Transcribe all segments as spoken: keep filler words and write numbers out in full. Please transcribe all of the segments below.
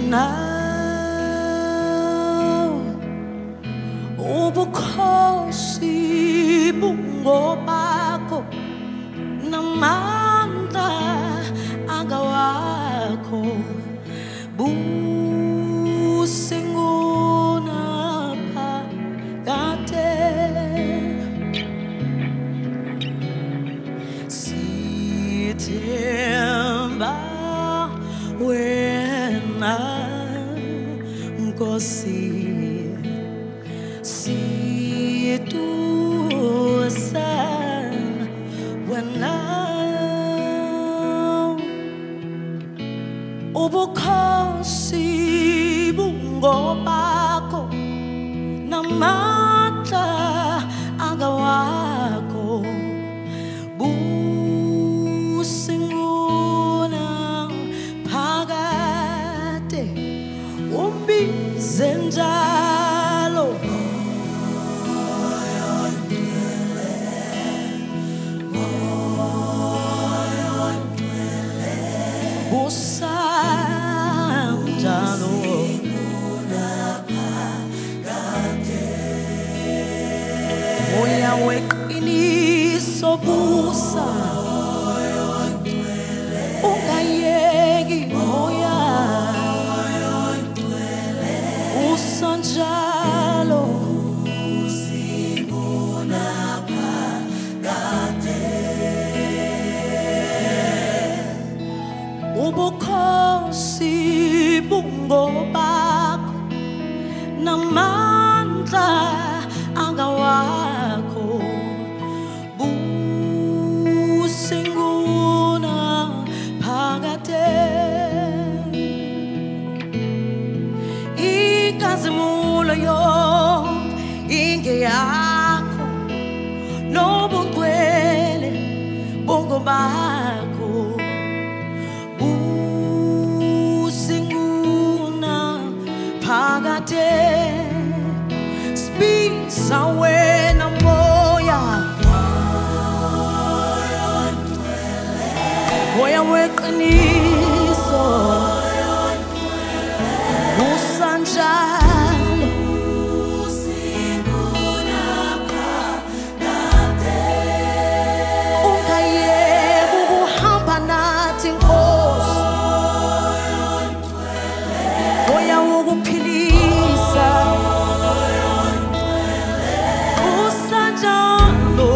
now ubukhosi bungobakho namandla angawakho buse ngunaphakade sithemba wena Nkosi situsa wena ubukhosi bungobakho namandla angawakho buse ngunaphakade umbize njalo busa njalo moya weqiniso busa ungayeki moya busa njalo ubukhosi bungobakho namandla angawakho buse ngunaphakade inkazimulo yonke ingeyakho nobungcwele bungobakho phakade spisa wena moya moya weqiniso busa njalo ungayeki ukuhamba nathi Nkosi moya wokuphilisa busa njalo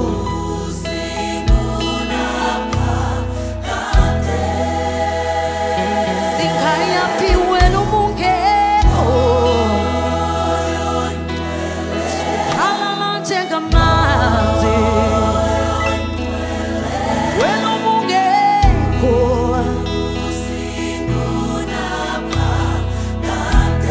sikhayaphi wena ubungekho suphalala njengamanzi wena ubungekho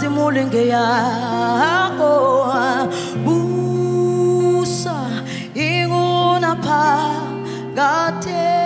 mulenge yako busa inguna phakade